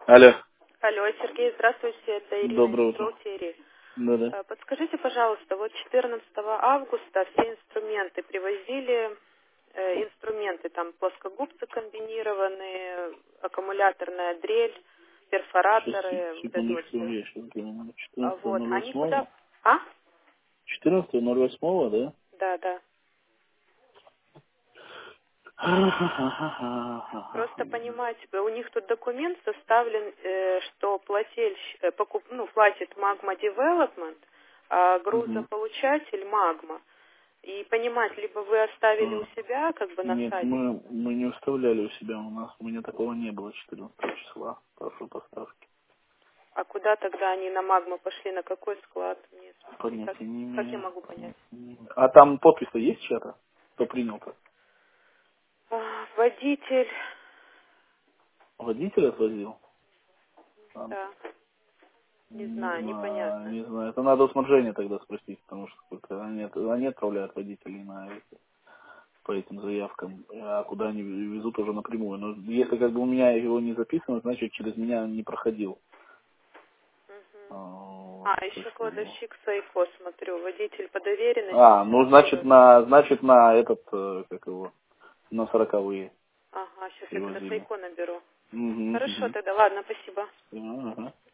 Алло. Алло, Сергей, здравствуйте, это Ирина из Доброе утро. бухгалтерии. Да-да. Подскажите, пожалуйста, вот 14 августа все инструменты привозили, инструменты там плоскогубцы комбинированные, аккумуляторная дрель, Сейчас, перфораторы, вот это вот секундочку, все. я сейчас гляну. Вот, они 14.08. куда... А? 14.08, да? Да, да. Просто понимаете, у них тут документ составлен, что платит Magma Development, а Мгм. грузополучатель Magma. И понимать, либо вы оставили у А, себя, как бы на Нет, сайте, мы не уставляли у себя, у меня такого не было 14 числа, прошу поставки. а куда тогда они на Magma пошли, на какой склад? Нет, Понятия не как я имею. могу понять? А там подпись-то есть чья-то? Кто принял-то? Водитель, Водитель отвозил? А, да, не Не знаю, знаю, непонятно. не знаю. Это надо у снабжения тогда спросить, потому что только они отправляют водителей по этим заявкам, а куда они везут уже напрямую. Но если как бы у меня его не записано, значит через меня он не проходил. Мгм. Вот, то Еще есть, как бы. кладовщик Сайко, смотрю, водитель по доверенности Ну значит финансирует. на этот, как его, на 40-е Ага, сейчас я тогда привозили. Сайко наберу. Угу, Хорошо, угу. тогда, ладно, спасибо. Ага.